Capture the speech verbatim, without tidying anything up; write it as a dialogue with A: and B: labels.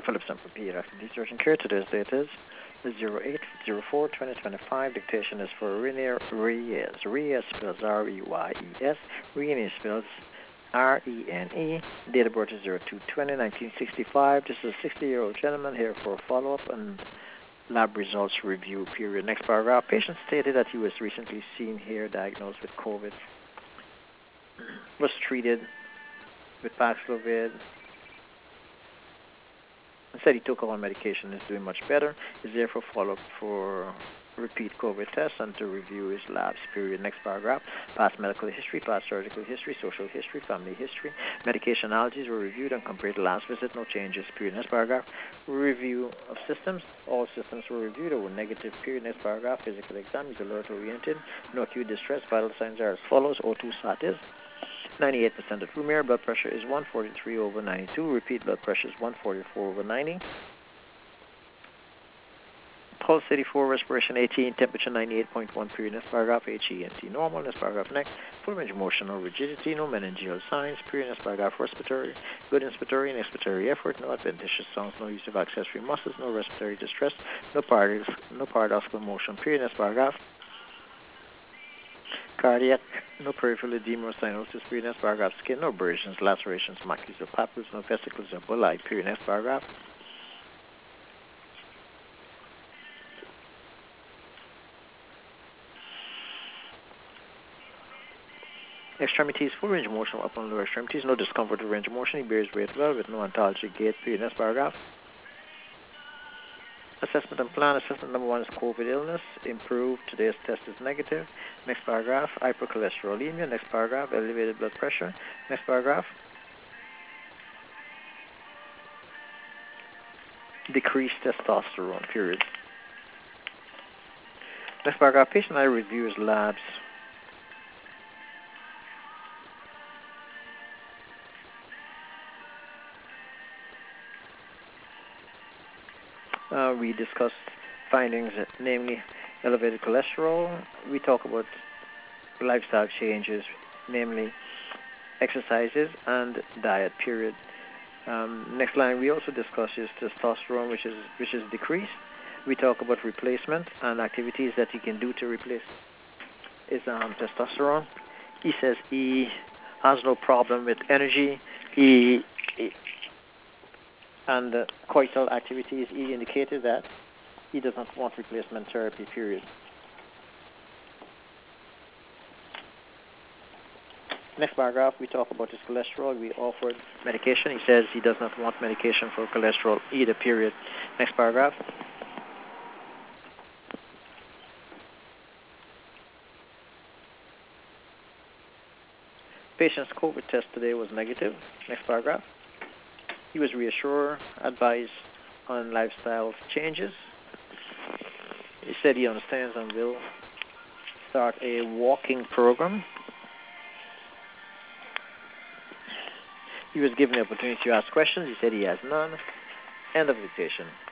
A: Phillips and for Pediatric Research and Care. Today's date is zero eight zero four twenty twenty-five. Dictation is for Rainier Reyes. Reyes spells R E Y E S. Reyes spells R E N E. Date of birth is zero two twenty nineteen sixty-five. This is a sixty-year-old gentleman here for a follow-up and lab results review period. Next paragraph. Patient stated that he was recently seen here diagnosed with COVID. Was treated with Paxlovid. Said he took all medication, is doing much better. Is there for follow-up for repeat COVID tests and to review his labs period. Next paragraph. Past medical history, past surgical history, social history, family history. Medication allergies were reviewed and compared to last visit. No changes period. Next paragraph. Review of systems. All systems were reviewed or were negative period. Next paragraph. Physical exam is alert oriented. No acute distress. Vital signs are as follows. O two sat is ninety-eight percent of room air. Blood pressure is one forty-three over ninety-two. Repeat blood pressure is one forty-four over ninety. Pulse eighty-four, respiration eighteen, temperature ninety-eight point one period. Next paragraph. H E N T normal. Next paragraph. Next. Full range of motion, no rigidity, no meningeal signs period. Next paragraph. Respiratory, good inspiratory and expiratory effort, no adventitious sounds, no use of accessory muscles, no respiratory distress, no paradox, no paradoxical motion period. Next paragraph. Cardiac, no peripheral edema or cyanosis period. Next paragraph. Skin, no abrasions, lacerations, macules or papules, no vesicles or bulli period. Next paragraph. Extremities, full range of motion upper and lower extremities, no discomfort with range of motion. He bears weight well with no ontology gait period. Next paragraph. Assessment and plan. Assessment number one is COVID illness. Improved. Today's test is negative. Next paragraph. Hypercholesterolemia. Next paragraph. Elevated blood pressure. Next paragraph. Decreased testosterone period. Next paragraph. Patient I reviews labs. Uh, we discussed findings, namely elevated cholesterol. We talk about lifestyle changes, namely exercises and diet period. Um, next line, we also discuss is testosterone, which is which is decreased. We talk about replacement and activities that he can do to replace his um, testosterone. He says he has no problem with energy. He, he and uh, coital activities. He indicated that he does not want replacement therapy period. Next paragraph, we talk about his cholesterol. We offered medication. He says he does not want medication for cholesterol either period. Next paragraph. Patient's COVID test today was negative. Next paragraph. He was reassured, advised on lifestyle changes. He said he understands and will start a walking program. He was given the opportunity to ask questions. He said he has none. End of dictation.